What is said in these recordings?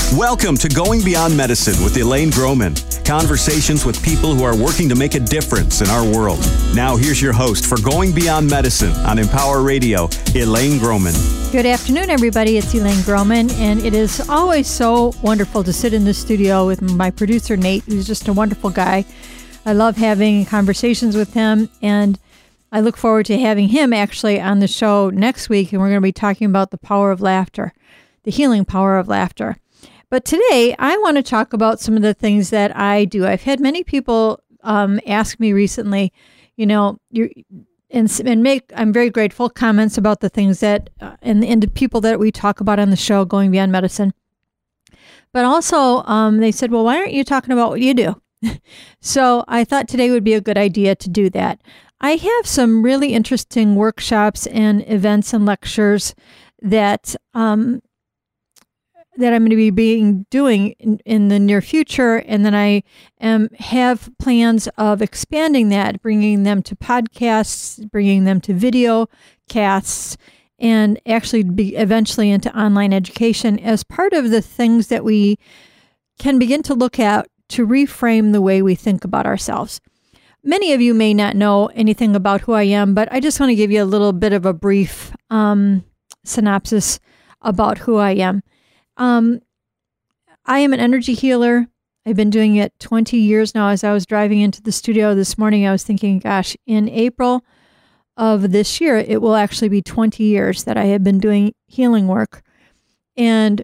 Welcome to Going Beyond Medicine with Elaine Groman. Conversations with people who are working to make a difference in our world. Now here's your host for Going Beyond Medicine on Empower Radio, Elaine Groman. Good afternoon, everybody. It's Elaine Groman, and it is always so wonderful to sit in the studio with my producer, Nate, who's just a wonderful guy. I love having conversations with him, and I look forward to having him actually on the show next week, and we're going to be talking about the power of laughter, the healing power of laughter. But today, I want to talk about some of the things that I do. I've had many people ask me recently, I'm very grateful, comments about the things that, and the people that we talk about on the show, Going Beyond Medicine. But also, they said, well, why aren't you talking about what you do? So I thought today would be a good idea to do that. I have some really interesting workshops and events and lectures that I'm going to be doing in the near future. And then I have plans of expanding that, bringing them to podcasts, bringing them to video casts, and actually be eventually into online education as part of the things that we can begin to look at to reframe the way we think about ourselves. Many of you may not know anything about who I am, but I just want to give you a little bit of a brief synopsis about who I am. I am an energy healer. I've been doing it 20 years now. As I was driving into the studio this morning, I was thinking, gosh, in April of this year, it will actually be 20 years that I have been doing healing work. And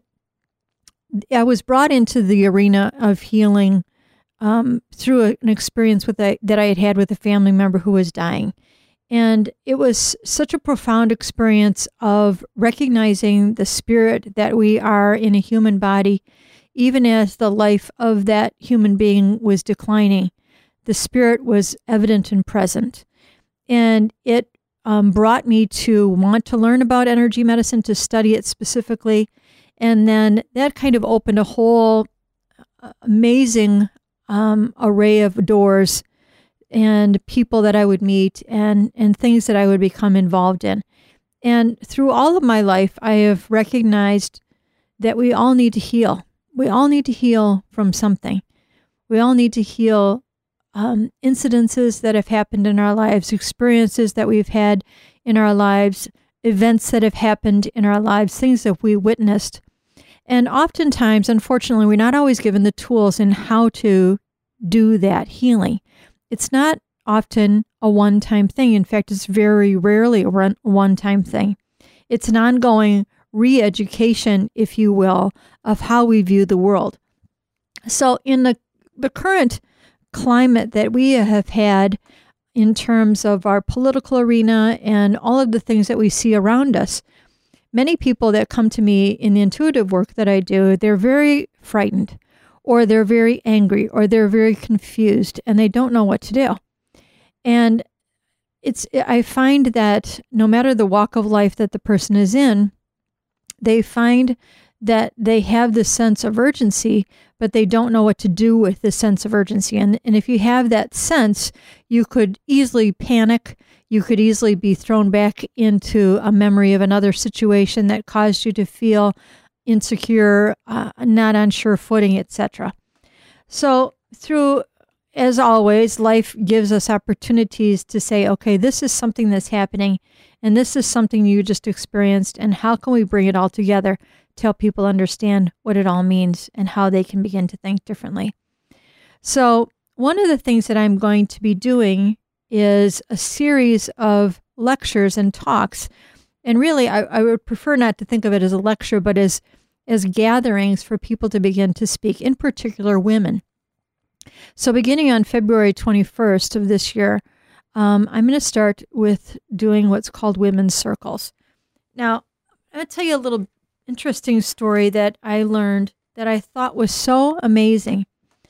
I was brought into the arena of healing through an experience that I had had with a family member who was dying. And it was such a profound experience of recognizing the spirit that we are in a human body, even as the life of that human being was declining. The spirit was evident and present. And it brought me to want to learn about energy medicine, to study it specifically. And then that kind of opened a whole amazing array of doors and people that I would meet and things that I would become involved in. And through all of my life, I have recognized that we all need to heal. We all need to heal from something. We all need to heal incidences that have happened in our lives, experiences that we've had in our lives, events that have happened in our lives, things that we witnessed. And oftentimes, unfortunately, we're not always given the tools in how to do that healing. It's not often a one-time thing. In fact, it's very rarely a one-time thing. It's an ongoing re-education, if you will, of how we view the world. So in the current climate that we have had in terms of our political arena and all of the things that we see around us, many people that come to me in the intuitive work that I do, they're very frightened, or they're very angry, or they're very confused, and they don't know what to do. And I find that no matter the walk of life that the person is in, they find that they have this sense of urgency, but they don't know what to do with this sense of urgency. And if you have that sense, you could easily panic. You could easily be thrown back into a memory of another situation that caused you to feel insecure, not on sure footing, etc. So as always, life gives us opportunities to say, okay, this is something that's happening, and this is something you just experienced, and how can we bring it all together to help people understand what it all means and how they can begin to think differently. So one of the things that I'm going to be doing is a series of lectures and talks. And really, I would prefer not to think of it as a lecture, but as gatherings for people to begin to speak, in particular women. So beginning on February 21st of this year, I'm going to start with doing what's called women's circles. Now, I'll tell you a little interesting story that I learned that I thought was so amazing,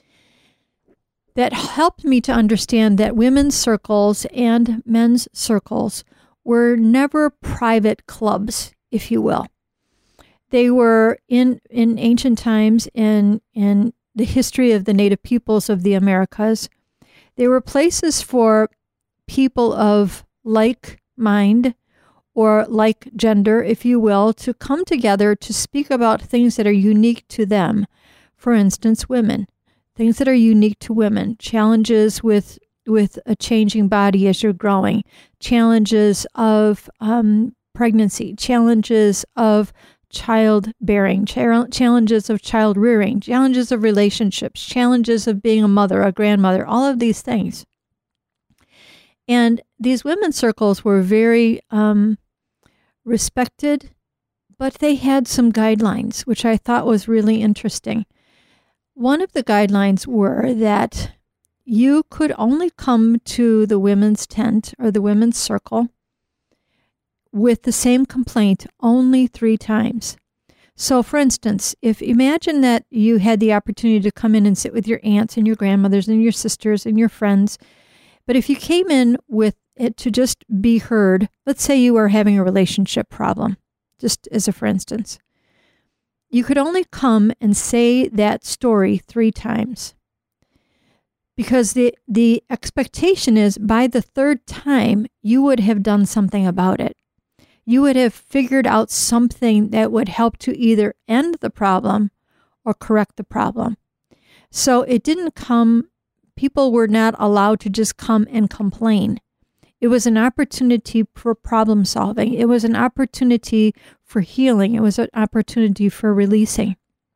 that helped me to understand that women's circles and men's circles were never private clubs, if you will. They were in ancient times, in the history of the native peoples of the Americas. They were places for people of like mind or like gender, if you will, to come together to speak about things that are unique to them. For instance, women, things that are unique to women, challenges with a changing body as you're growing, challenges of pregnancy, challenges of childbearing, challenges of child rearing, challenges of relationships, challenges of being a mother, a grandmother, all of these things. And these women's circles were very respected, but they had some guidelines, which I thought was really interesting. One of the guidelines were that you could only come to the women's tent or the women's circle with the same complaint only 3 times. So, for instance, imagine that you had the opportunity to come in and sit with your aunts and your grandmothers and your sisters and your friends, but if you came in with it to just be heard, let's say you were having a relationship problem, just as a for instance, you could only come and say that story 3 times. Because the expectation is by the 3rd time, you would have done something about it. You would have figured out something that would help to either end the problem or correct the problem. So it didn't come, people were not allowed to just come and complain. It was an opportunity for problem solving. It was an opportunity for healing. It was an opportunity for releasing.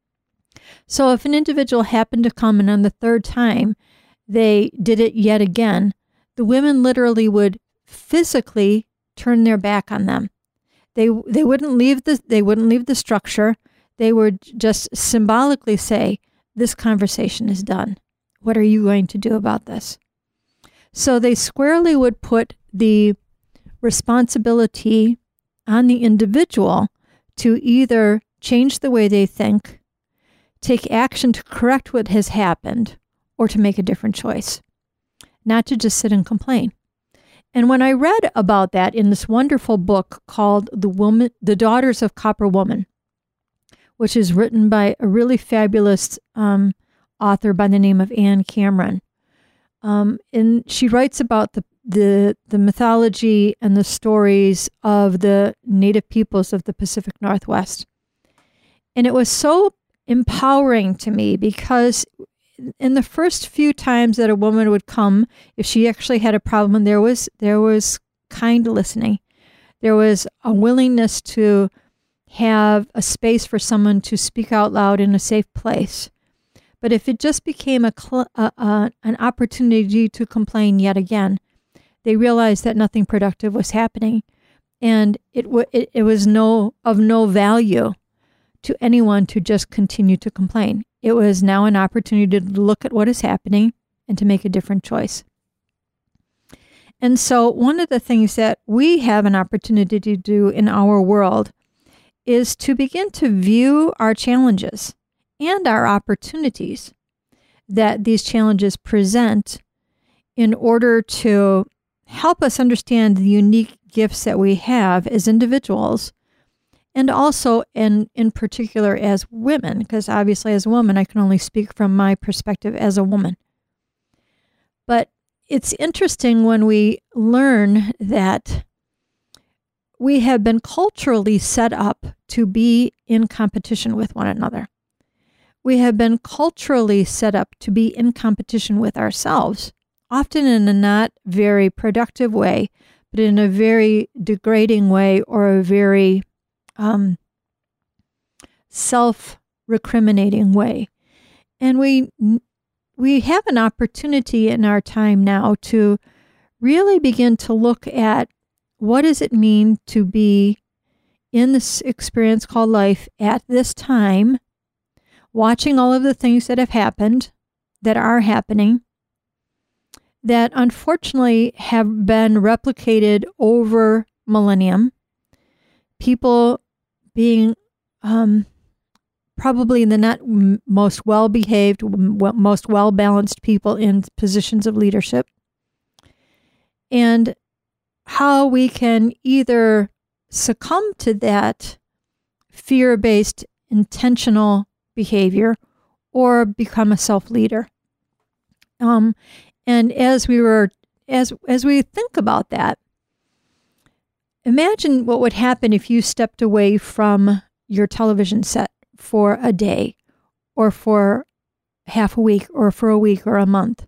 So if an individual happened to come and on the 3rd time, they did it yet again, the women literally would physically turn their back on them. They wouldn't leave the structure. They would just symbolically say, "This conversation is done. What are you going to do about this?" So they squarely would put the responsibility on the individual to either change the way they think, take action to correct what has happened, or to make a different choice, not to just sit and complain. And when I read about that in this wonderful book called The Daughters of Copper Woman, which is written by a really fabulous author by the name of Anne Cameron, and she writes about the mythology and the stories of the native peoples of the Pacific Northwest. And it was so empowering to me because in the first few times that a woman would come, if she actually had a problem, there was kind listening. There was a willingness to have a space for someone to speak out loud in a safe place. But if it just became an opportunity to complain yet again, they realized that nothing productive was happening, and it was of no value to anyone to just continue to complain. It was now an opportunity to look at what is happening and to make a different choice. And so one of the things that we have an opportunity to do in our world is to begin to view our challenges and our opportunities that these challenges present in order to help us understand the unique gifts that we have as individuals, and also in particular as women, because obviously as a woman, I can only speak from my perspective as a woman. But it's interesting when we learn that we have been culturally set up to be in competition with one another. We have been culturally set up to be in competition with ourselves, often in a not very productive way, but in a very degrading way or a very self-recriminating way. And we have an opportunity in our time now to really begin to look at what does it mean to be in this experience called life at this time, watching all of the things that have happened, that are happening, that unfortunately have been replicated over millennium. People being probably the not most well-behaved, most well-balanced people in positions of leadership, and how we can either succumb to that fear-based intentional behavior or become a self-leader. And as we think about that, imagine what would happen if you stepped away from your television set for a day or for half a week or for a week or a month.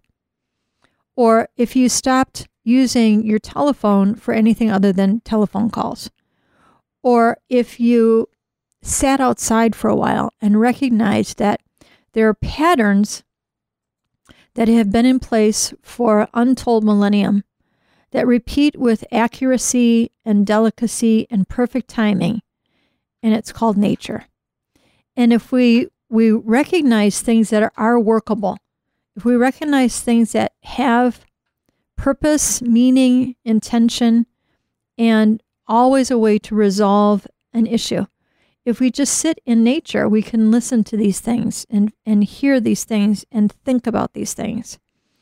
Or if you stopped using your telephone for anything other than telephone calls. Or if you sat outside for a while and recognized that there are patterns that have been in place for untold millennium that repeat with accuracy and delicacy and perfect timing, and it's called nature. And if we recognize things that are workable, if we recognize things that have purpose, meaning, intention, and always a way to resolve an issue, if we just sit in nature, we can listen to these things and hear these things and think about these things.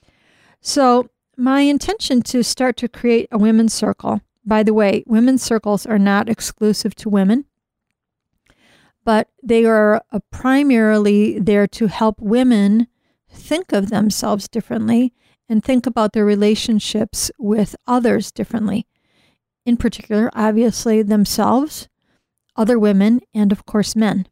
So my intention to start to create a women's circle, by the way, women's circles are not exclusive to women, but they are primarily there to help women think of themselves differently and think about their relationships with others differently. In particular, obviously, themselves, other women, and of course, men.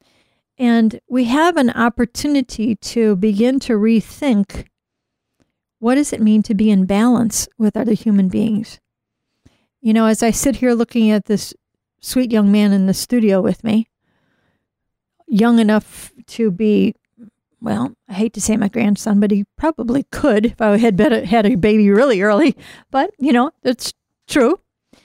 And we have an opportunity to begin to rethink, what does it mean to be in balance with other human beings? You know, as I sit here looking at this sweet young man in the studio with me, young enough to be, well, I hate to say my grandson, but he probably could if I had a baby really early. But, you know, it's true.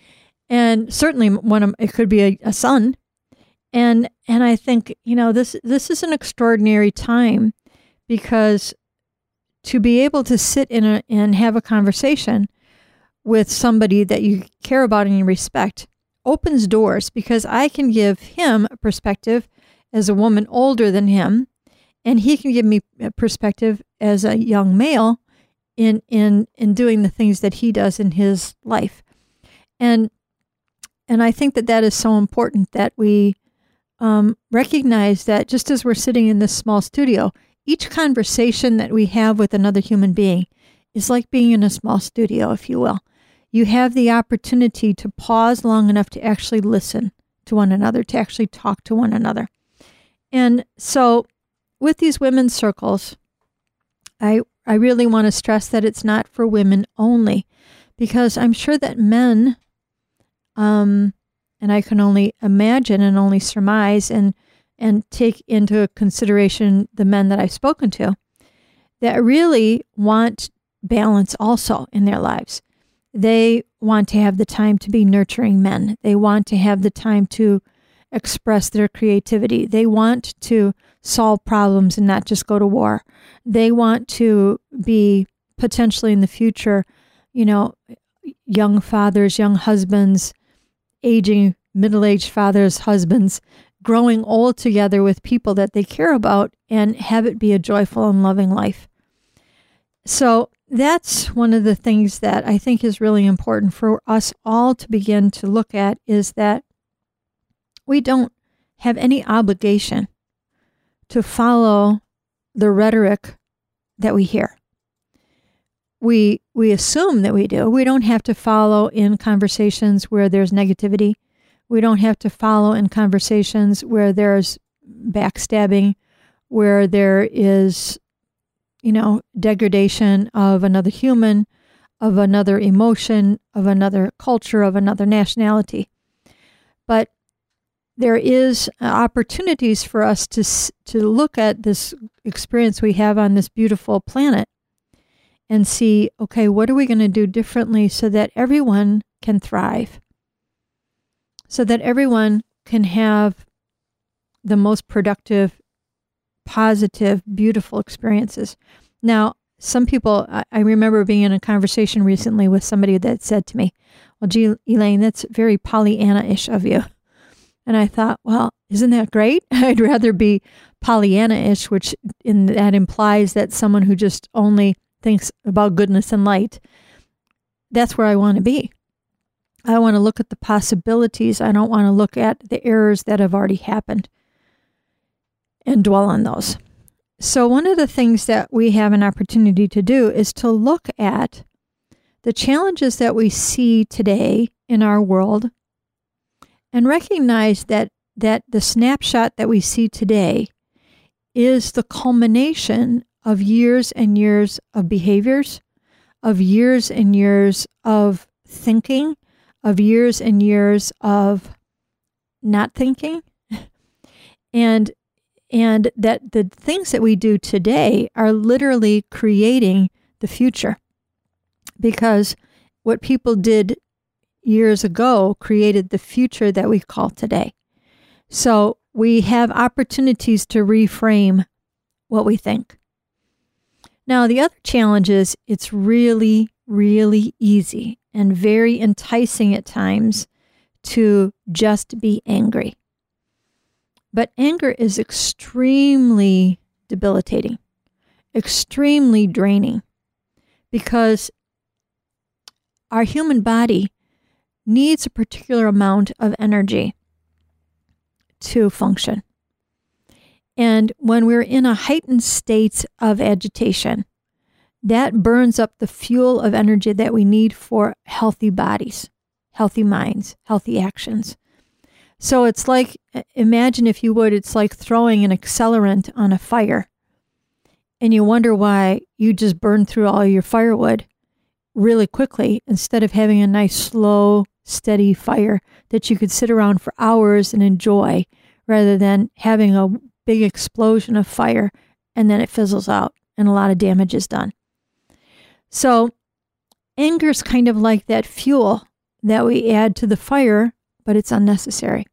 And certainly it could be a son. And I think, you know, this is an extraordinary time, because to be able to sit and have a conversation with somebody that you care about and you respect opens doors, because I can give him a perspective as a woman older than him, and he can give me a perspective as a young male in doing the things that he does in his life. And I think that is so important, that we recognize that just as we're sitting in this small studio, each conversation that we have with another human being is like being in a small studio, if you will. You have the opportunity to pause long enough to actually listen to one another, to actually talk to one another. And so with these women's circles, I really want to stress that it's not for women only, because I'm sure that men, and I can only imagine and only surmise and take into consideration the men that I've spoken to, that really want balance also in their lives. They want to have the time to be nurturing men. They want to have the time to express their creativity. They want to solve problems and not just go to war. They want to be potentially in the future, you know, young fathers, young husbands, aging, middle-aged fathers, husbands, growing old together with people that they care about and have it be a joyful and loving life. So that's one of the things that I think is really important for us all to begin to look at, is that we don't have any obligation to follow the rhetoric that we hear. We assume that we do. We don't have to follow in conversations where there's negativity. We don't have to follow in conversations where there's backstabbing, where there is, you know, degradation of another human, of another emotion, of another culture, of another nationality. But there is opportunities for us to look at this experience we have on this beautiful planet and see, okay, what are we going to do differently so that everyone can thrive, so that everyone can have the most productive, positive, beautiful experiences. Now, some people, I remember being in a conversation recently with somebody that said to me, well, gee, Elaine, that's very Pollyanna-ish of you. And I thought, well, isn't that great? I'd rather be Pollyanna-ish, which that implies that someone who just only thinks about goodness and light. That's where I want to be. I want to look at the possibilities. I don't want to look at the errors that have already happened and dwell on those. So one of the things that we have an opportunity to do is to look at the challenges that we see today in our world and recognize that the snapshot that we see today is the culmination of years and years of behaviors, of years and years of thinking, of years and years of not thinking, and that the things that we do today are literally creating the future, because what people did years ago created the future that we call today. So we have opportunities to reframe what we think. Now, the other challenge is it's really, really easy and very enticing at times to just be angry. But anger is extremely debilitating, extremely draining, because our human body needs a particular amount of energy to function. And when we're in a heightened state of agitation, that burns up the fuel of energy that we need for healthy bodies, healthy minds, healthy actions. So it's like, imagine if you would, it's like throwing an accelerant on a fire, and you wonder why you just burn through all your firewood really quickly instead of having a nice, slow, steady fire that you could sit around for hours and enjoy, rather than having a big explosion of fire and then it fizzles out and a lot of damage is done. So anger is kind of like that fuel that we add to the fire, but it's unnecessary.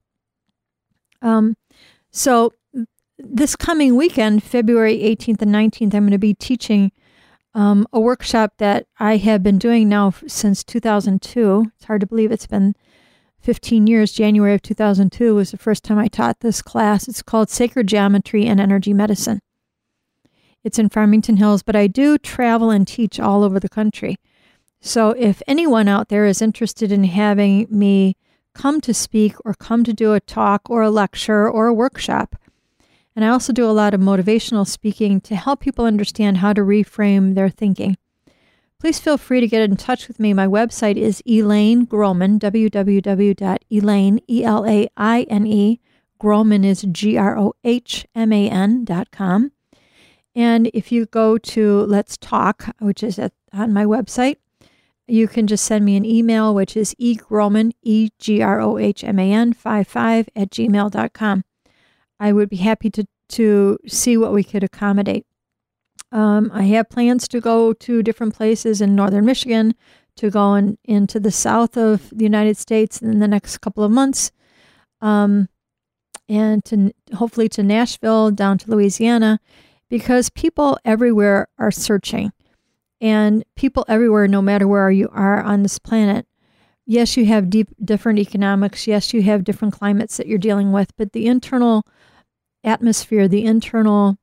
So this coming weekend, February 18th and 19th, I'm going to be teaching a workshop that I have been doing now since 2002. It's hard to believe it's been 15 years. January of 2002 was the first time I taught this class. It's called Sacred Geometry and Energy Medicine. It's in Farmington Hills, but I do travel and teach all over the country. So if anyone out there is interested in having me come to speak or come to do a talk or a lecture or a workshop, and I also do a lot of motivational speaking to help people understand how to reframe their thinking, please feel free to get in touch with me. My website is Elaine Groman, www.elaine, E-L-A-I-N-E, Groman is GROHMAN.com. And if you go to Let's Talk, which is on my website, you can just send me an email, which is egroman, E-G-R-O-H-M-A-N 55 @gmail.com. I would be happy to see what we could accommodate. I have plans to go to different places in northern Michigan, to go into the south of the United States in the next couple of months, and to hopefully to Nashville, down to Louisiana, because people everywhere are searching. And people everywhere, no matter where you are on this planet, yes, you have different economics, yes, you have different climates that you're dealing with, but the internal atmosphere, the internal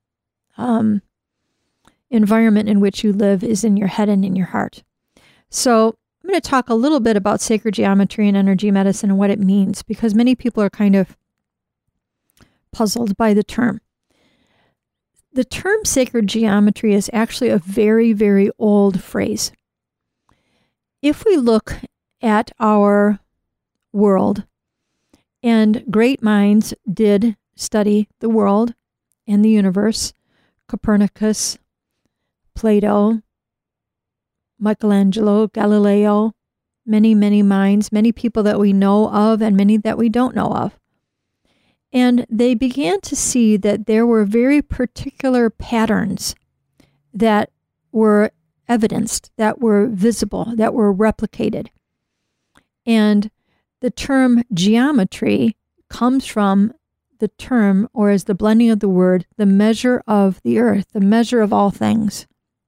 environment in which you live is in your head and in your heart. So I'm going to talk a little bit about sacred geometry and energy medicine and what it means, because many people are kind of puzzled by the term. The term sacred geometry is actually a very, very old phrase. If we look at our world, and great minds did study the world and the universe, Copernicus, Plato, Michelangelo, Galileo, many, many minds, many people that we know of and many that we don't know of. And they began to see that there were very particular patterns that were evidenced, that were visible, that were replicated. And the term geometry comes from the term, or as the blending of the word, the measure of the earth, the measure of all things.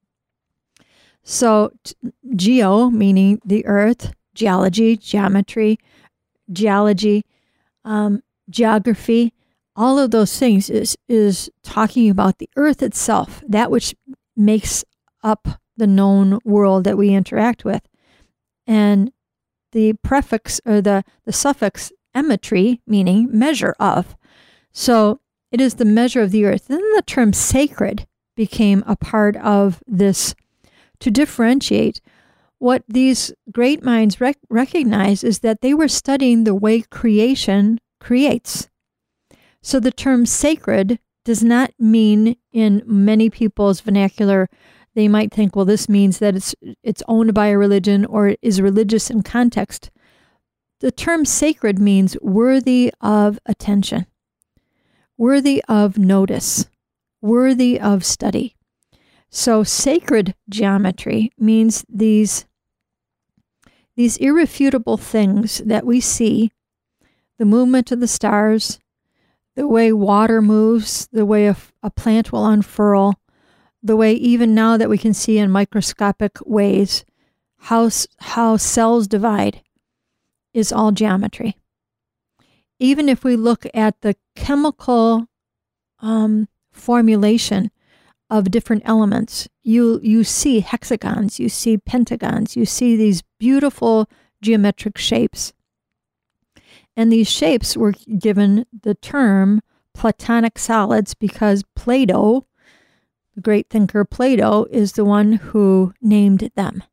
So geo, meaning the earth, geology, geometry, geology, geography, all of those things is talking about the earth itself, that which makes up the known world that we interact with. And the prefix or the suffix emetry, meaning measure of. So it is the measure of the earth. Then the term sacred became a part of this to differentiate what these great minds recognize is that they were studying the way creation creates. So the term sacred does not mean, in many people's vernacular, they might think, well, this means that it's owned by a religion or is religious in context. The term sacred means worthy of attention, worthy of notice, worthy of study. So sacred geometry means these irrefutable things that we see, the movement of the stars, the way water moves, the way a plant will unfurl, the way even now that we can see in microscopic ways how cells divide, is all geometry. Even if we look at the chemical formulation of different elements, you see hexagons, you see pentagons, you see these beautiful geometric shapes. And these shapes were given the term Platonic solids because Plato, the great thinker Plato, is the one who named them.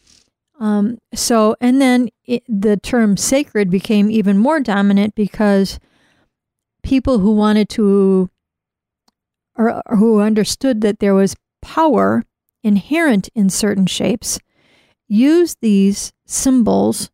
And then the term sacred became even more dominant because people who wanted to, or who understood that there was power inherent in certain shapes, used these symbols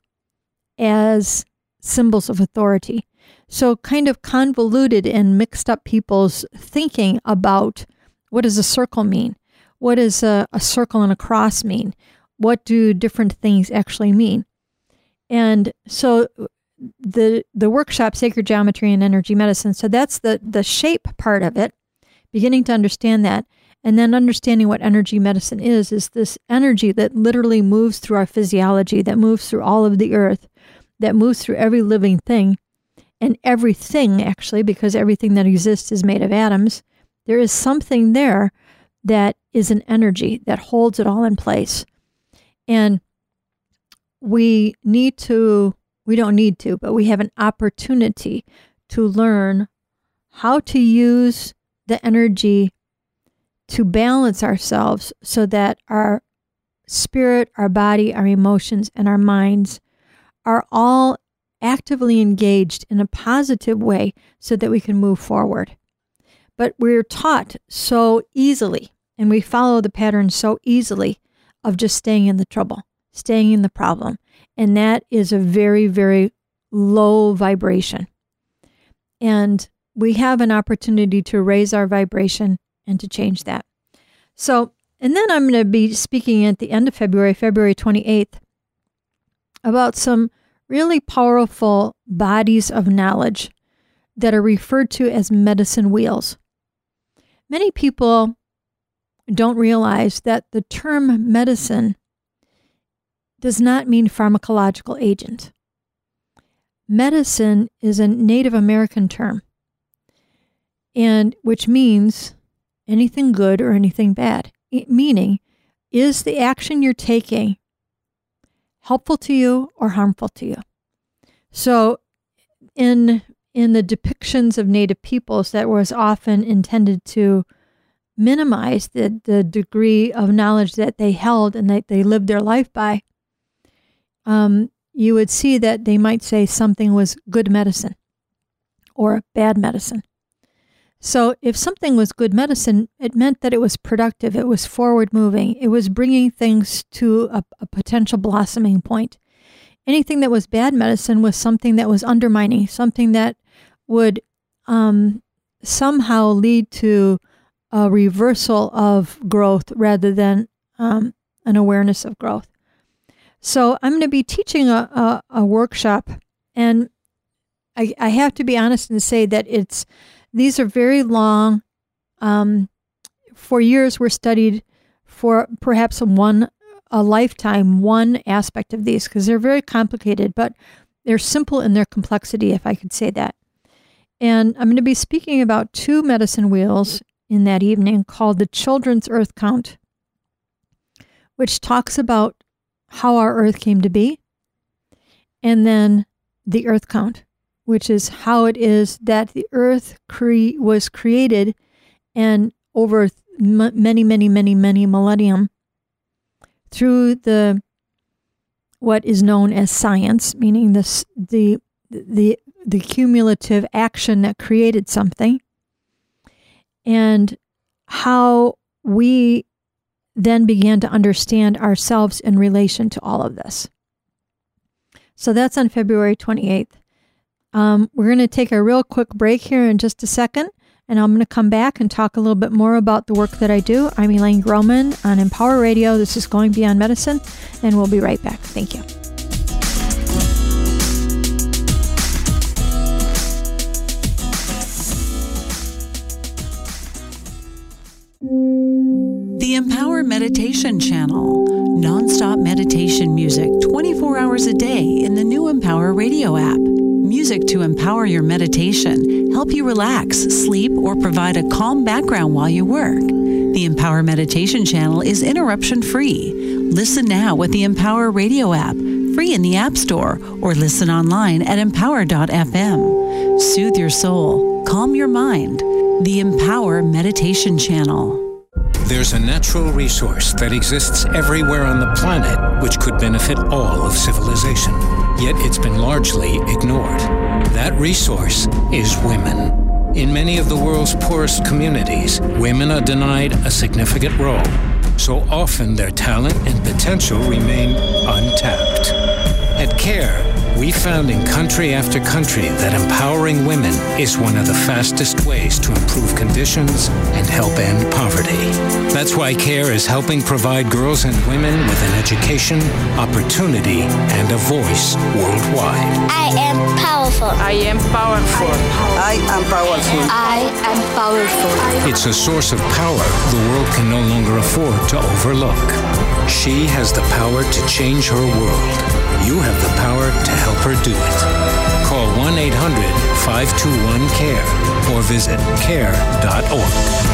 as symbols of authority. So kind of convoluted and mixed up people's thinking about what does a circle mean? What does a circle and a cross mean? What do different things actually mean? And so the workshop, Sacred Geometry and Energy Medicine, so that's the shape part of it, beginning to understand that, and then understanding what energy medicine is this energy that literally moves through our physiology, that moves through all of the earth, that moves through every living thing, and everything actually, because everything that exists is made of atoms. There is something there that is an energy that holds it all in place. And we don't need to, but we have an opportunity to learn how to use the energy to balance ourselves so that our spirit, our body, our emotions, and our minds are all actively engaged in a positive way so that we can move forward. But we're taught so easily, and we follow the pattern so easily of just staying in the trouble, staying in the problem. And that is a very, very low vibration. And we have an opportunity to raise our vibration and to change that. So, and then I'm going to be speaking at the end of February 28th, about some really powerful bodies of knowledge that are referred to as medicine wheels. Many people don't realize that the term medicine does not mean pharmacological agent. Medicine is a Native American term, and which means anything good or anything bad. Meaning, is the action you're taking helpful to you or harmful to you? So in the depictions of Native peoples, that was often intended to minimize the degree of knowledge that they held and that they lived their life by. You would see that they might say something was good medicine or bad medicine. So if something was good medicine, it meant that it was productive, it was forward moving, it was bringing things to a potential blossoming point. Anything that was bad medicine was something that was undermining, something that would somehow lead to a reversal of growth rather than an awareness of growth. So I'm going to be teaching a workshop, and I have to be honest and say that these are very long. For years were studied for perhaps a lifetime, one aspect of these, because they're very complicated, but they're simple in their complexity, if I could say that. And I'm going to be speaking about 2 medicine wheels in that evening called the Children's Earth Count, which talks about how our Earth came to be, and then the Earth Count, which is how it is that the Earth was created, and over many millennium, through the what is known as science, meaning the cumulative action that created something, and how we then began to understand ourselves in relation to all of this. So that's on February 28th. We're going to take a real quick break here in just a second, and I'm going to come back and talk a little bit more about the work that I do. I'm Elaine Groman on Empower Radio. This is Going Beyond Medicine, and we'll be right back. Thank you. The Empower Meditation Channel. Non-stop meditation music 24 hours a day in the new Empower Radio app. Music to empower your meditation, help you relax, sleep, or provide a calm background while you work. The Empower Meditation Channel is interruption-free. Listen now with the Empower Radio app, free in the App Store, or listen online at empower.fm. Soothe your soul, calm your mind. The Empower Meditation Channel. There's a natural resource that exists everywhere on the planet which could benefit all of civilization, yet it's been largely ignored. That resource is women. In many of the world's poorest communities, women are denied a significant role. So often their talent and potential remain untapped. At CARE, we found in country after country that empowering women is one of the fastest ways to improve conditions and help end poverty. That's why CARE is helping provide girls and women with an education, opportunity, and a voice worldwide. I am powerful. I am powerful. I am powerful. I am powerful. It's a source of power the world can no longer afford to overlook. She has the power to change her world. You have the power to help her do it. Call 1-800-521-CARE or visit care.org.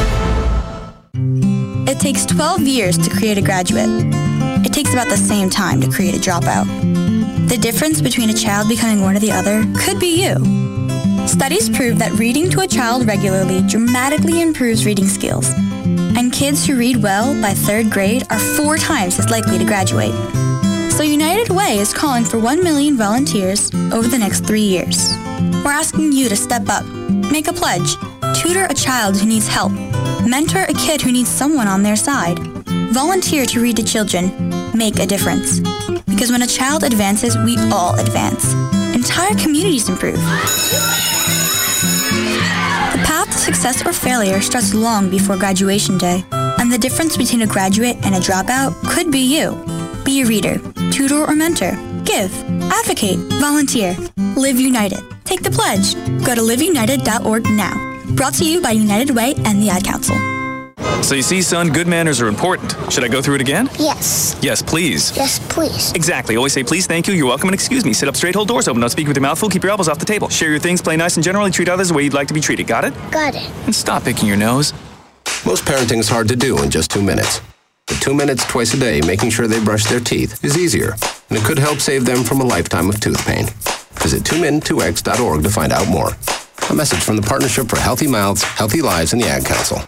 It takes 12 years to create a graduate. It takes about the same time to create a dropout. The difference between a child becoming one or the other could be you. Studies prove that reading to a child regularly dramatically improves reading skills. And kids who read well by 3rd grade are 4 times as likely to graduate. So United Way is calling for 1 million volunteers over the next 3 years. We're asking you to step up, make a pledge, tutor a child who needs help, mentor a kid who needs someone on their side, volunteer to read to children, make a difference. Because when a child advances, we all advance. Entire communities improve. The path to success or failure starts long before graduation day, and the difference between a graduate and a dropout could be you. Be a reader, tutor or mentor. Give, advocate, volunteer. Live United. Take the pledge. Go to liveunited.org now. Brought to you by United Way and the Ad Council. So you see, son, good manners are important. Should I go through it again? Yes. Yes, please. Yes, please. Exactly. Always say please, thank you, you're welcome, and excuse me. Sit up straight, hold doors open, don't speak with your mouth full, keep your elbows off the table. Share your things, play nice, and generally treat others the way you'd like to be treated. Got it? Got it. And stop picking your nose. Most parenting is hard to do in just 2 minutes. But 2 minutes twice a day making sure they brush their teeth is easier, and it could help save them from a lifetime of tooth pain. Visit 2min2x.org to find out more. A message from the Partnership for Healthy Mouths, Healthy Lives, and the Ad Council.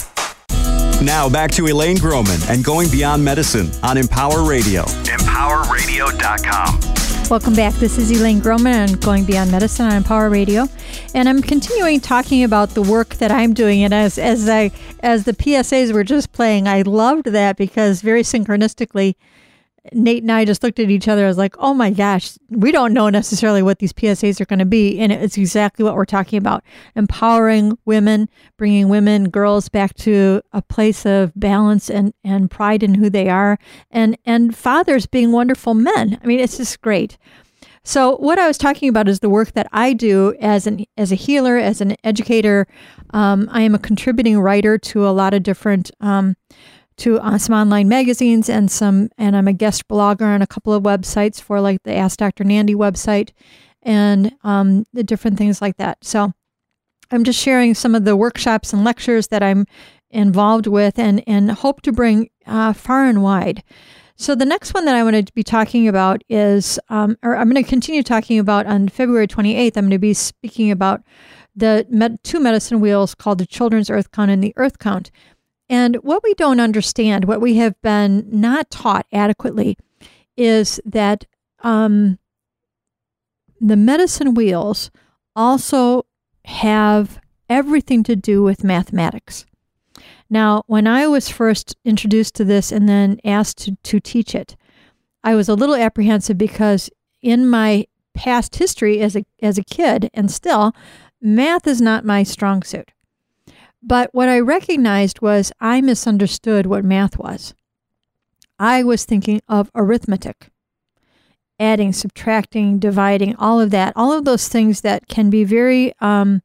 Now back to Elaine Groman and Going Beyond Medicine on Empower Radio. EmpowerRadio.com. Welcome back. This is Elaine Groman on Going Beyond Medicine on Empower Radio. And I'm continuing talking about the work that I'm doing. And as the PSAs were just playing, I loved that because very synchronistically, Nate and I just looked at each other. I was like, oh my gosh, we don't know necessarily what these PSAs are going to be. And it's exactly what we're talking about. Empowering women, bringing women, girls back to a place of balance and pride in who they are. And fathers being wonderful men. I mean, it's just great. So what I was talking about is the work that I do as a healer, as an educator. I am a contributing writer to a lot of different to some online magazines and I'm a guest blogger on a couple of websites for like the Ask Dr. Nandy website and the different things like that. So I'm just sharing some of the workshops and lectures that I'm involved with and hope to bring far and wide. So the next one that I want to be talking about is, or I'm going to continue talking about on February 28th, I'm going to be speaking about the 2 medicine wheels called the Children's Earth Count and the Earth Count. And what we don't understand, what we have been not taught adequately, is that medicine wheels also have everything to do with mathematics. Now, when I was first introduced to this and then asked to teach it, I was a little apprehensive because in my past history as a kid, and still, math is not my strong suit. But what I recognized was I misunderstood what math was. I was thinking of arithmetic, adding, subtracting, dividing, all of that, all of those things that can be very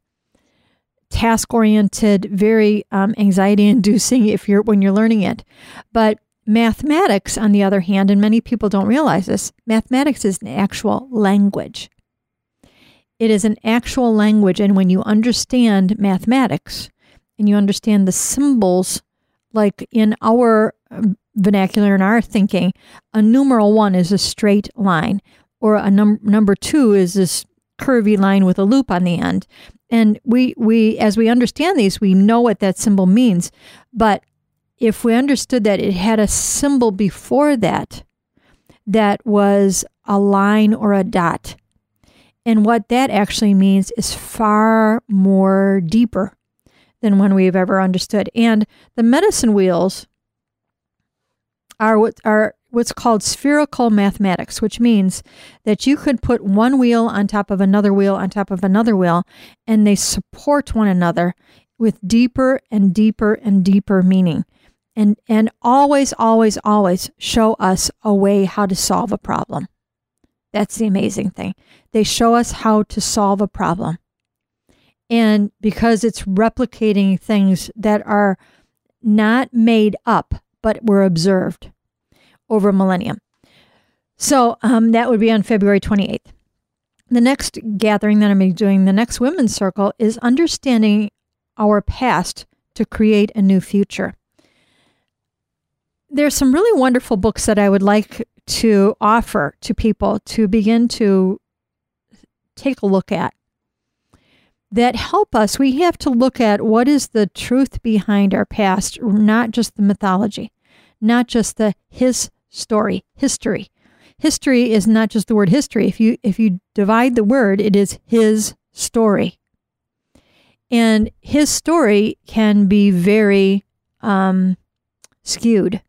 task-oriented, very anxiety-inducing when you're learning it. But mathematics, on the other hand, and many people don't realize this, mathematics is an actual language. It is an actual language, and when you understand mathematics and you understand the symbols, like in our vernacular, in our thinking, a numeral 1 is a straight line, or a number 2 is this curvy line with a loop on the end. And we as we understand these, we know what that symbol means. But if we understood that it had a symbol before that was a line or a dot, and what that actually means is far more deeper than one we've ever understood. And the medicine wheels are what's called spherical mathematics, which means that you could put one wheel on top of another wheel on top of another wheel, and they support one another with deeper and deeper and deeper meaning. And always, always, always show us a way how to solve a problem. That's the amazing thing. They show us how to solve a problem. And because it's replicating things that are not made up, but were observed over a millennium. So that would be on February 28th. The next gathering that I'm going to be doing, the next Women's Circle, is understanding our past to create a new future. There's some really wonderful books that I would like to offer to people to begin to take a look at that help us. We have to look at what is the truth behind our past, not just the mythology, not just the history. History is not just the word history. If you divide the word, it is his story. And his story can be very skewed.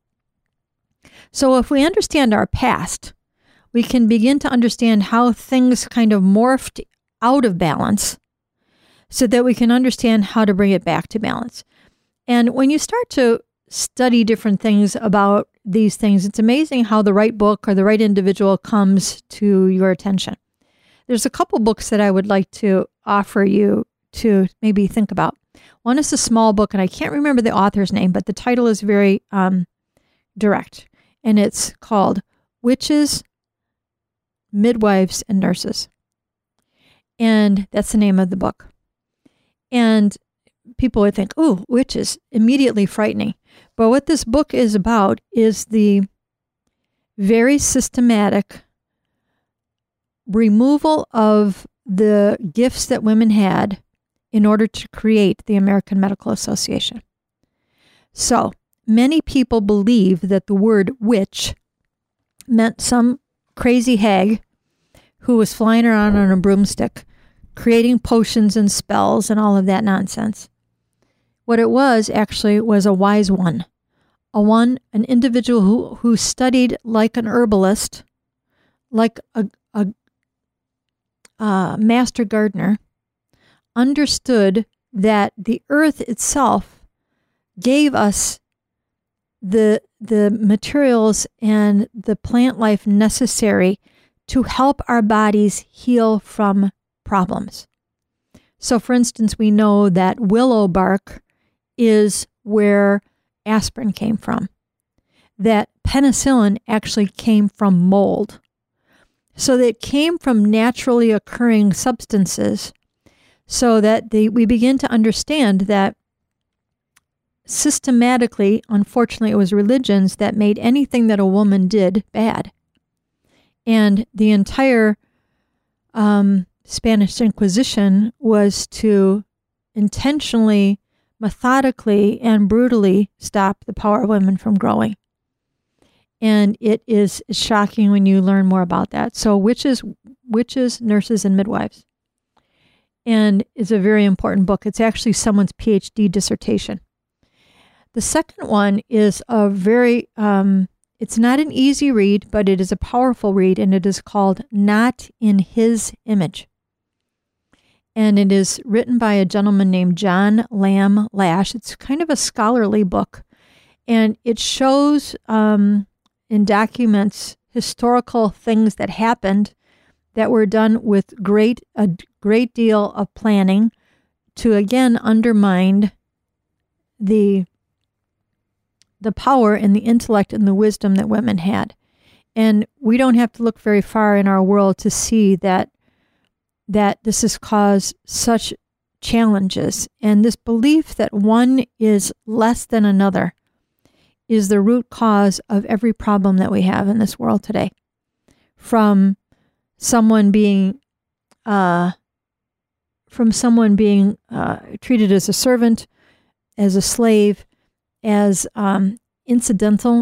So if we understand our past, we can begin to understand how things kind of morphed out of balance so that we can understand how to bring it back to balance. And when you start to study different things about these things, it's amazing how the right book or the right individual comes to your attention. There's a couple books that I would like to offer you to maybe think about. One is a small book, and I can't remember the author's name, but the title is very direct. And it's called Witches, Midwives, and Nurses. And that's the name of the book. And people would think, ooh, witches, immediately frightening. But what this book is about is the very systematic removal of the gifts that women had in order to create the American Medical Association. So, many people believe that the word witch meant some crazy hag who was flying around on a broomstick, creating potions and spells and all of that nonsense. What it was actually was a wise one, an individual who studied like an herbalist, like a master gardener, understood that the earth itself gave us the materials and the plant life necessary to help our bodies heal from problems. So, for instance, we know that willow bark is where aspirin came from, that penicillin actually came from mold. So that it came from naturally occurring substances, so that we begin to understand that systematically, unfortunately, it was religions that made anything that a woman did bad. And the entire Spanish Inquisition was to intentionally, methodically, and brutally stop the power of women from growing. And it is shocking when you learn more about that. So witches, nurses, and midwives. And it's a very important book. It's actually someone's PhD dissertation. The second one is a very, it's not an easy read, but it is a powerful read, and it is called Not in His Image. And it is written by a gentleman named John Lamb Lash. It's kind of a scholarly book, and it shows and documents historical things that happened that were done with a great deal of planning to, again, undermine the power and the intellect and the wisdom that women had. And we don't have to look very far in our world to see that this has caused such challenges. And this belief that one is less than another is the root cause of every problem that we have in this world today. From someone being treated as a servant, as a slave, as incidental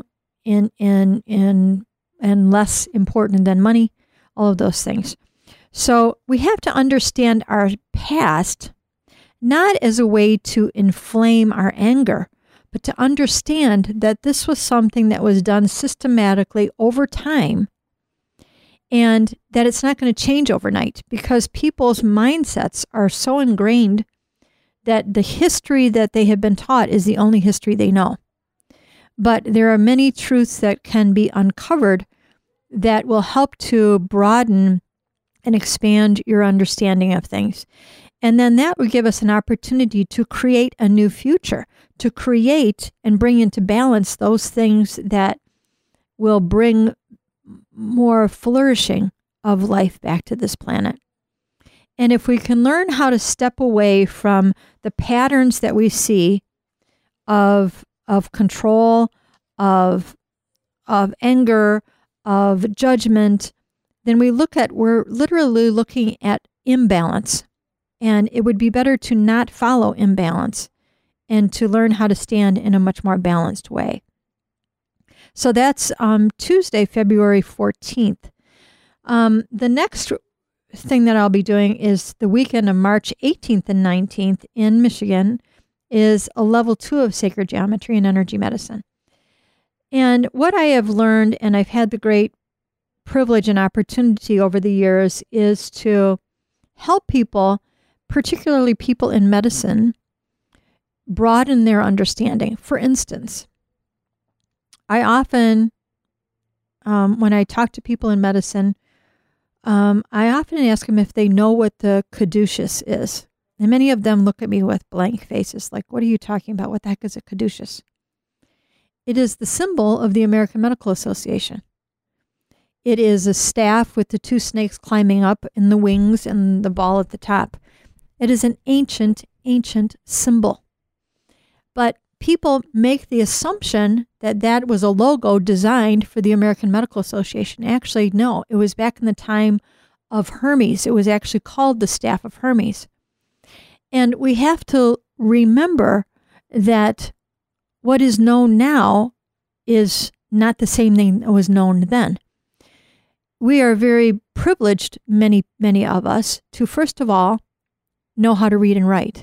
and less important than money, all of those things. So we have to understand our past, not as a way to inflame our anger, but to understand that this was something that was done systematically over time, and that it's not going to change overnight, because people's mindsets are so ingrained that the history that they have been taught is the only history they know. But there are many truths that can be uncovered that will help to broaden and expand your understanding of things. And then that would give us an opportunity to create a new future, to create and bring into balance those things that will bring more flourishing of life back to this planet. And if we can learn how to step away from the patterns that we see of control, of anger, of judgment, then we're literally looking at imbalance. And it would be better to not follow imbalance and to learn how to stand in a much more balanced way. So that's Tuesday, February 14th. The next thing that I'll be doing is the weekend of March 18th and 19th in Michigan is a level 2 of sacred geometry and energy medicine. And what I have learned, and I've had the great privilege and opportunity over the years, is to help people, particularly people in medicine, broaden their understanding. For instance, I often, when I talk to people in medicine, I often ask them if they know what the caduceus is. And many of them look at me with blank faces, like, what are you talking about? What the heck is a caduceus? It is the symbol of the American Medical Association. It is a staff with the 2 snakes climbing up in the wings and the ball at the top. It is an ancient, ancient symbol. But people make the assumption that that was a logo designed for the American Medical Association. Actually, no, it was back in the time of Hermes. It was actually called the Staff of Hermes. And we have to remember that what is known now is not the same thing that was known then. We are very privileged, many of us, to first of all know how to read and write.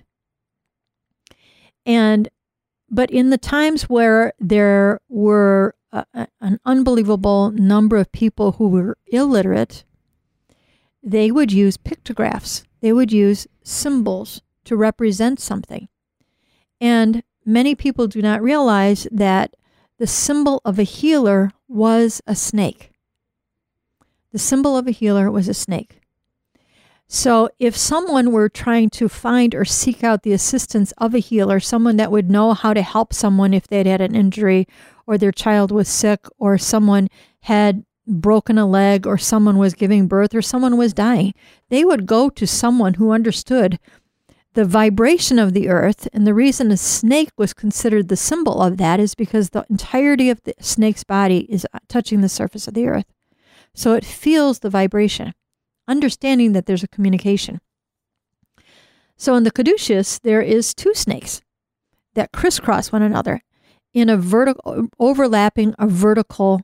But in the times where there were an unbelievable number of people who were illiterate, they would use pictographs. They would use symbols to represent something. And many people do not realize that the symbol of a healer was a snake. The symbol of a healer was a snake. So if someone were trying to find or seek out the assistance of a healer, someone that would know how to help someone if they'd had an injury, or their child was sick, or someone had broken a leg, or someone was giving birth, or someone was dying, they would go to someone who understood the vibration of the earth. And the reason a snake was considered the symbol of that is because the entirety of the snake's body is touching the surface of the earth. So it feels the vibration, understanding that there's a communication. So in the caduceus, there is 2 snakes that crisscross one another in a vertical, overlapping a vertical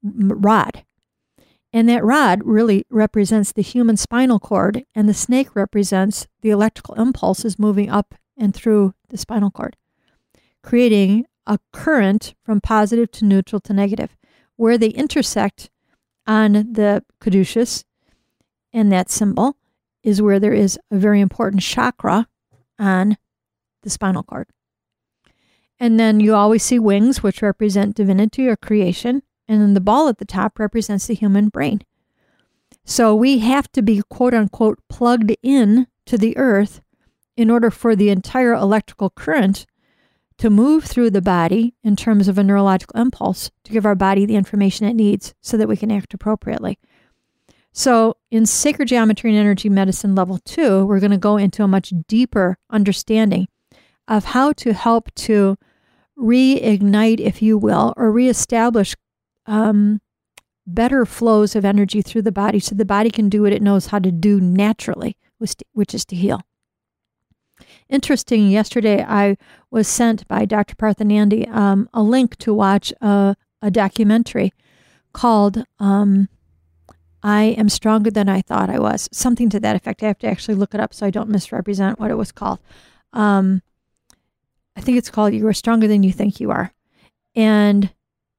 rod. And that rod really represents the human spinal cord, and the snake represents the electrical impulses moving up and through the spinal cord, creating a current from positive to neutral to negative. Where they intersect on the caduceus, and that symbol is where there is a very important chakra on the spinal cord. And then you always see wings, which represent divinity or creation. And then the ball at the top represents the human brain. So we have to be, quote unquote, plugged in to the earth in order for the entire electrical current to move through the body in terms of a neurological impulse to give our body the information it needs so that we can act appropriately. So in Sacred Geometry and Energy Medicine Level 2, we're going to go into a much deeper understanding of how to help to reignite, if you will, or reestablish better flows of energy through the body so the body can do what it knows how to do naturally, which is to heal. Interesting, yesterday I was sent by Dr. Parthanandi a link to watch a documentary called I Am Stronger Than I Thought I Was. Something to that effect. I have to actually look it up so I don't misrepresent what it was called. I think it's called You Are Stronger Than You Think You Are. And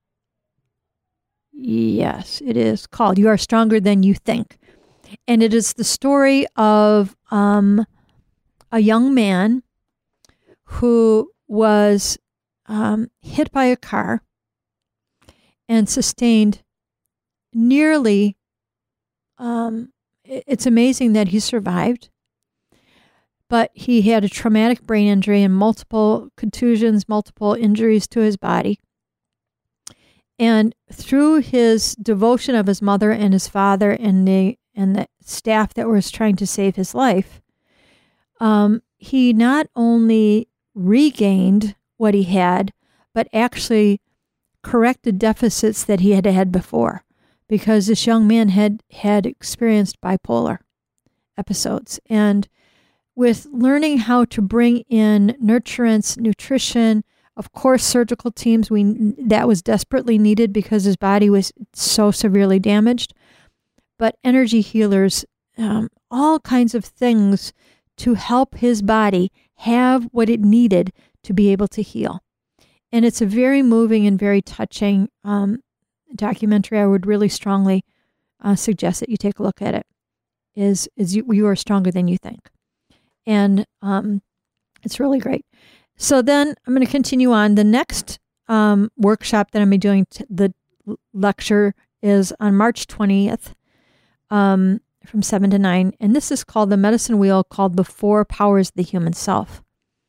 yes, it is called You Are Stronger Than You Think. And it is the story of a young man who was hit by a car and sustained nearly, it's amazing that he survived, but he had a traumatic brain injury and multiple contusions, multiple injuries to his body. And through his devotion of his mother and his father and the staff that was trying to save his life, he not only regained what he had, but actually corrected deficits that he had had before, because this young man had experienced bipolar episodes. And with learning how to bring in nurturance, nutrition, of course, surgical teams, that was desperately needed because his body was so severely damaged, but energy healers, all kinds of things to help his body have what it needed to be able to heal. And it's a very moving and very touching documentary. I would really strongly suggest that you take a look at it. You Are Stronger Than You Think. And it's really great. So then I'm going to continue on. The next workshop that I'm going to be doing, the lecture is on March 20th from 7 to 9. And this is called the medicine wheel, called The Four Powers of the Human Self.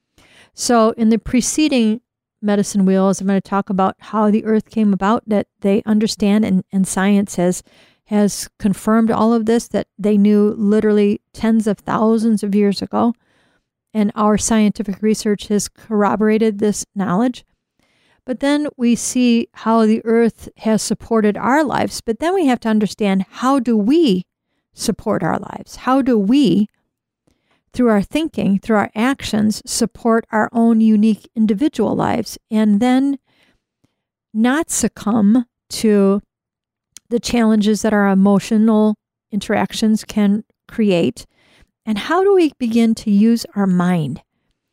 So in the preceding medicine wheels, I'm going to talk about how the earth came about, that they understand, and science has confirmed all of this, that they knew literally tens of thousands of years ago. And our scientific research has corroborated this knowledge. But then we see how the earth has supported our lives. But then we have to understand, how do we support our lives? How do we, through our thinking, through our actions, support our own unique individual lives, and then not succumb to the challenges that our emotional interactions can create? And how do we begin to use our mind?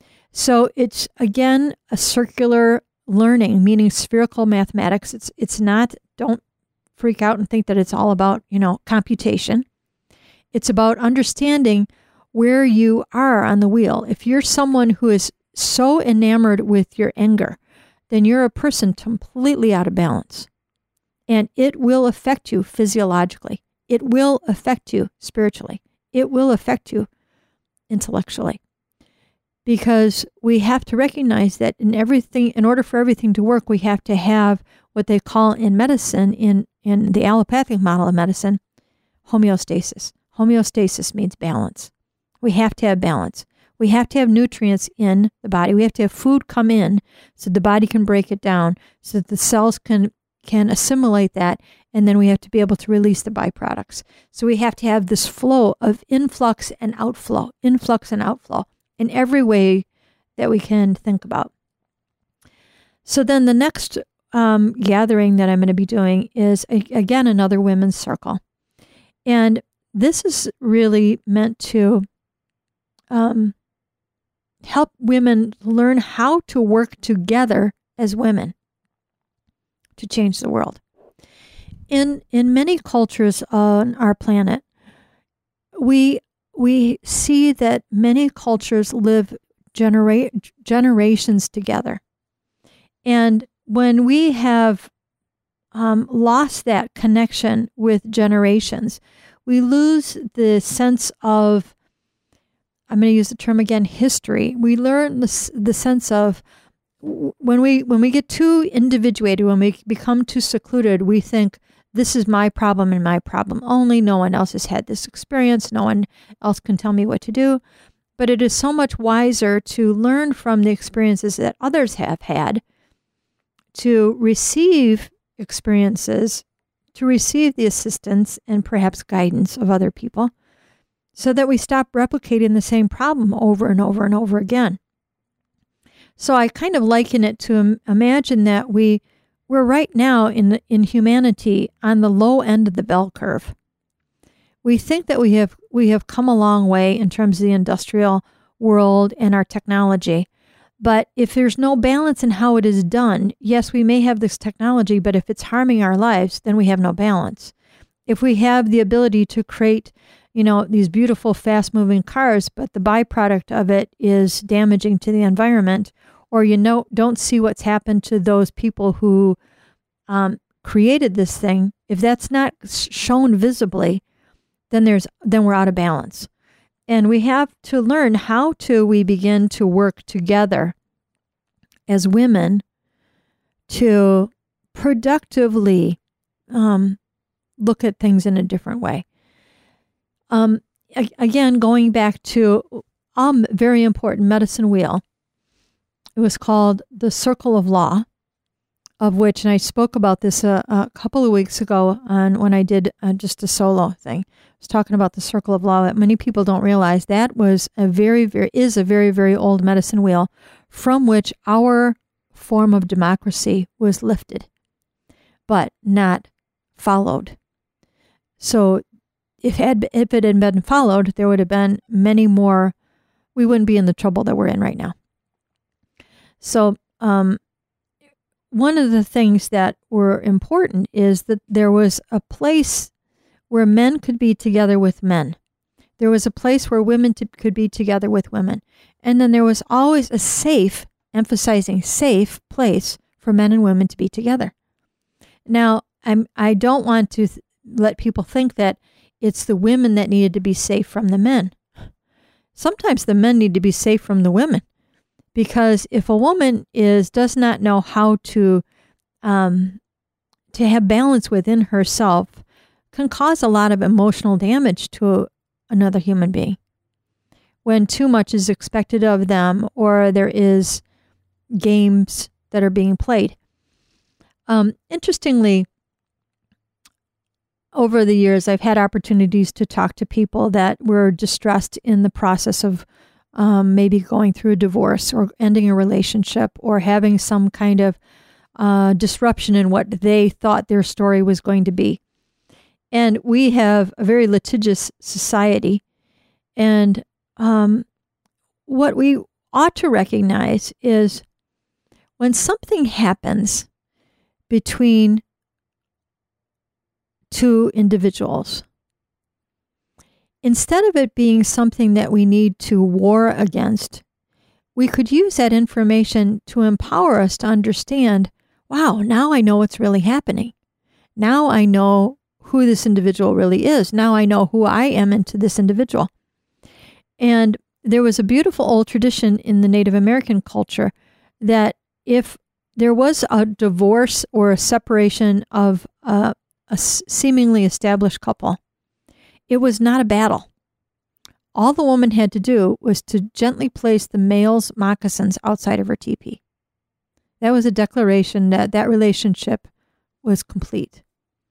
So it's, again, a circular learning, meaning spherical mathematics. It's not, don't freak out and think that it's all about, computation. It's about understanding where you are on the wheel. If you're someone who is so enamored with your anger, then you're a person completely out of balance. And it will affect you physiologically. It will affect you spiritually. It will affect you intellectually. Because we have to recognize that in order for everything to work, we have to have what they call in medicine, in the allopathic model of medicine, homeostasis. Homeostasis means balance. We have to have balance. We have to have nutrients in the body. We have to have food come in so the body can break it down, so that the cells can assimilate that, and then we have to be able to release the byproducts. So we have to have this flow of influx and outflow in every way that we can think about. So then the next gathering that I'm going to be doing is, again, another women's circle. And this is really meant to help women learn how to work together as women to change the world. In many cultures on our planet, we see that many cultures live generations together. And when we have lost that connection with generations, we lose the sense of, I'm going to use the term again, history. We learn the sense of, when we get too individuated, when we become too secluded, we think, this is my problem and my problem only. No one else has had this experience. No one else can tell me what to do. But it is so much wiser to learn from the experiences that others have had, to receive experiences, to receive the assistance and perhaps guidance of other people, so that we stop replicating the same problem over and over and over again. So I kind of liken it to imagine that we're right now in humanity on the low end of the bell curve. We think that we have come a long way in terms of the industrial world and our technology. But if there's no balance in how it is done, yes, we may have this technology, but if it's harming our lives, then we have no balance. If we have the ability to create, these beautiful, fast-moving cars, but the byproduct of it is damaging to the environment, or don't see what's happened to those people who created this thing, if that's not shown visibly, then we're out of balance. And we have to learn how we begin to work together as women to productively look at things in a different way. Again, going back to very important medicine wheel, it was called the Circle of Law, of which, and I spoke about this a couple of weeks ago when I did just a solo thing. I was talking about the Circle of Law that many people don't realize that was a very, very old medicine wheel from which our form of democracy was lifted, but not followed. So if it had been followed, there would have been many more, we wouldn't be in the trouble that we're in right now. So one of the things that were important is that there was a place where men could be together with men. There was a place where women could be together with women. And then there was always a safe, emphasizing safe, place for men and women to be together. Now, I don't want to let people think that it's the women that needed to be safe from the men. Sometimes the men need to be safe from the women. Because if a woman does not know how to have balance within herself, can cause a lot of emotional damage to another human being. When too much is expected of them, or there is games that are being played. Interestingly, over the years, I've had opportunities to talk to people that were distressed in the process of maybe going through a divorce or ending a relationship or having some kind of disruption in what they thought their story was going to be. And we have a very litigious society. And what we ought to recognize is when something happens between two individuals, instead of it being something that we need to war against, we could use that information to empower us to understand, wow, now I know what's really happening. Now I know who this individual really is. Now I know who I am into this individual. And there was a beautiful old tradition in the Native American culture that if there was a divorce or a separation of a seemingly established couple, it was not a battle. All the woman had to do was to gently place the male's moccasins outside of her teepee. That was a declaration that that relationship was complete.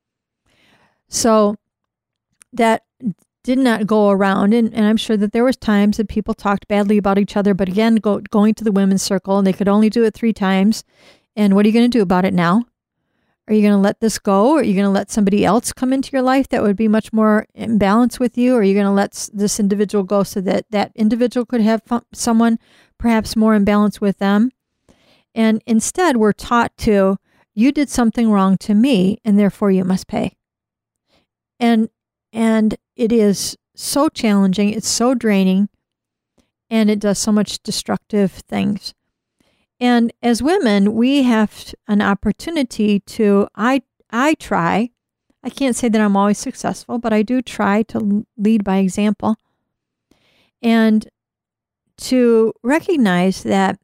So that did not go around, and I'm sure that there was times that people talked badly about each other, but again, going to the women's circle, and they could only do it 3 times And what are you going to do about it now? Are you going to let this go? Or are you going to let somebody else come into your life that would be much more in balance with you? Or are you going to let this individual go so that that individual could have someone perhaps more in balance with them? And instead, we're taught to, you did something wrong to me, and therefore you must pay. And it is so challenging, it's so draining, and it does so much destructive things. And as women, we have an opportunity to, I try, I can't say that I'm always successful, but I do try to lead by example and to recognize that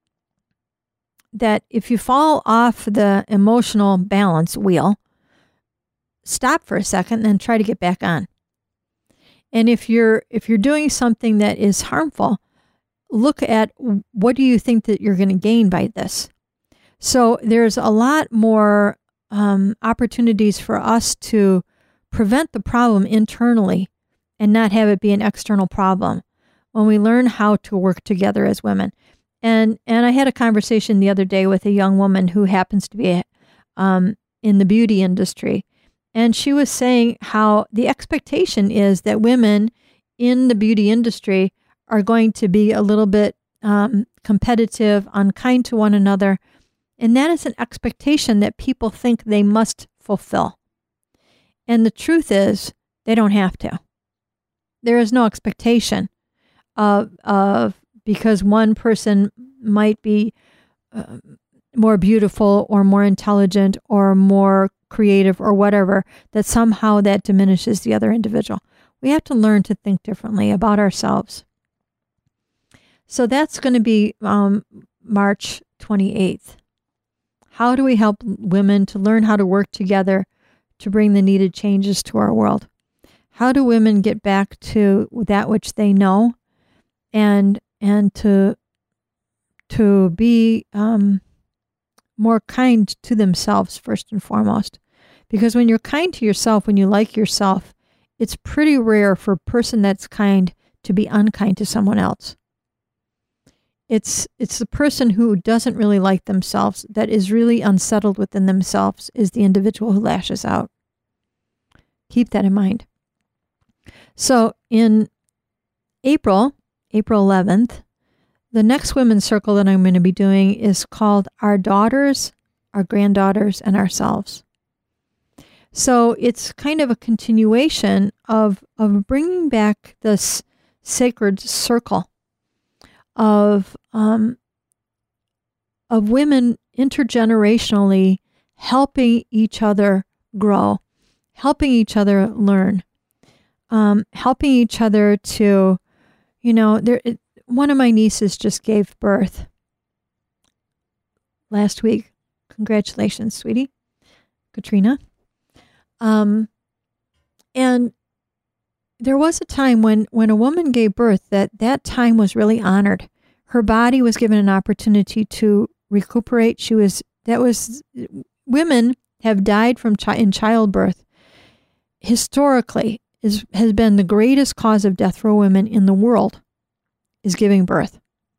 if you fall off the emotional balance wheel, stop for a second and try to get back on. And if you're doing something that is harmful, look at what do you think that you're going to gain by this. So there's a lot more opportunities for us to prevent the problem internally and not have it be an external problem when we learn how to work together as women. And I had a conversation the other day with a young woman who happens to be in the beauty industry. And she was saying how the expectation is that women in the beauty industry are going to be a little bit competitive, unkind to one another. And that is an expectation that people think they must fulfill. And the truth is, they don't have to. There is no expectation of because one person might be more beautiful or more intelligent or more creative or whatever, that somehow that diminishes the other individual. We have to learn to think differently about ourselves. So that's going to be March 28th. How do we help women to learn how to work together to bring the needed changes to our world? How do women get back to that which they know and to be more kind to themselves first and foremost? Because when you're kind to yourself, when you like yourself, it's pretty rare for a person that's kind to be unkind to someone else. It's the person who doesn't really like themselves, that is really unsettled within themselves, is the individual who lashes out. Keep that in mind. So in April 11th, the next women's circle that I'm going to be doing is called Our Daughters, Our Granddaughters, and Ourselves. So it's kind of a continuation of bringing back this sacred circle of women intergenerationally helping each other grow, helping each other learn, helping each other to, one of my nieces just gave birth last week. Congratulations, sweetie, Katrina. And there was a time when a woman gave birth that time was really honored. Her body was given an opportunity to recuperate. Women have died in childbirth. Historically, has been the greatest cause of death for women in the world, is giving birth.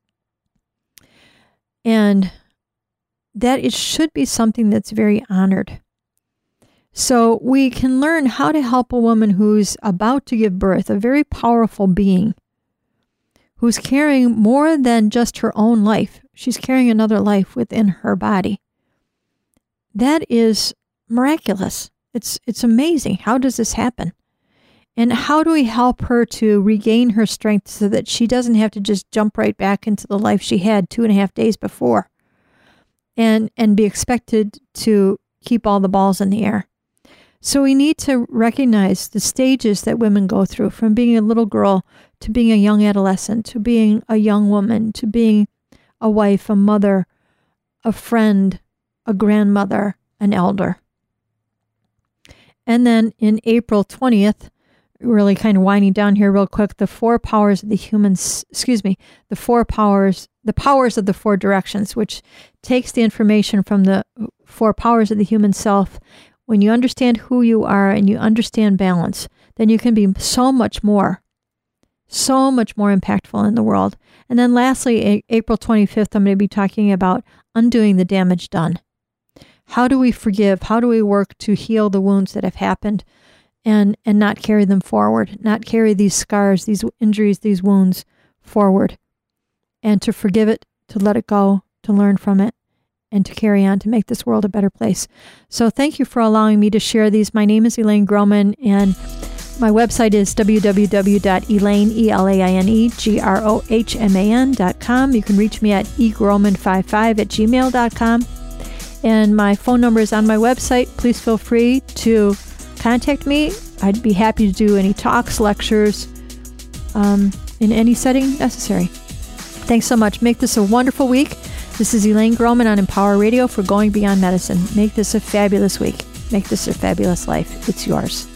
And that it should be something that's very honored. So we can learn how to help a woman who's about to give birth, a very powerful being, who's carrying more than just her own life. She's carrying another life within her body. That is miraculous. It's amazing. How does this happen? And how do we help her to regain her strength so that she doesn't have to just jump right back into the life she had 2.5 days before and be expected to keep all the balls in the air? So we need to recognize the stages that women go through, from being a little girl to being a young adolescent, to being a young woman, to being a wife, a mother, a friend, a grandmother, an elder. And then in April 20th, really kind of winding down here real quick, the powers of the powers of the four directions, which takes the information from the 4 powers of the human self. When you understand who you are and you understand balance, then you can be so much more so much more impactful in the world. And then lastly, April 25th, I'm going to be talking about undoing the damage done. How do we forgive? How do we work to heal the wounds that have happened and not carry them forward, not carry these scars, these injuries, these wounds forward, and to forgive it, to let it go, to learn from it, and to carry on to make this world a better place. So thank you for allowing me to share these. My name is Elaine Groman, and my website is www.elaine.com. You can reach me at egroman55@gmail.com. And my phone number is on my website. Please feel free to contact me. I'd be happy to do any talks, lectures, in any setting necessary. Thanks so much. Make this a wonderful week. This is Elaine Groman on Empower Radio for Going Beyond Medicine. Make this a fabulous week. Make this a fabulous life. It's yours.